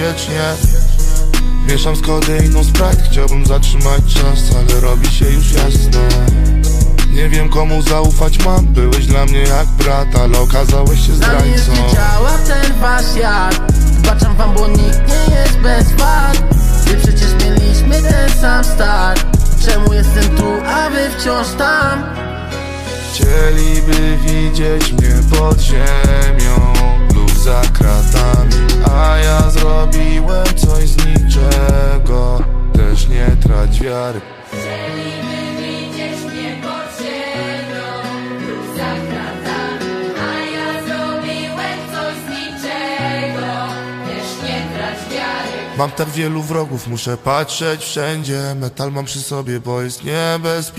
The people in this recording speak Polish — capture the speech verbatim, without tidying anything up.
niebezpiecznie. Mieszam z kodeiną Sprite, chciałbym zatrzymać czas, ale robi się już jasno. Nie wiem komu zaufać mam, byłeś dla mnie jak brat, ale okazałeś się zdrajcą. Na mnie już nie działa ten wasz świat. Wybaczam wam, bo nikt nie jest bez wad. Wy przecież mieliśmy ten sam start. Czemu jestem tu, a wy wciąż tam? Chcieliby widzieć mnie pod ziemią lub za kratami, a ja zrobiłem coś z niczego. Też nie trać wiary. Chcieliby widzieć mnie pod ziemią lub za kratami, a ja zrobiłem coś z niczego. Też nie trać wiary. Mam tak wielu wrogów, muszę patrzeć wszędzie. Metal mam przy sobie, bo jest niebezpieczny.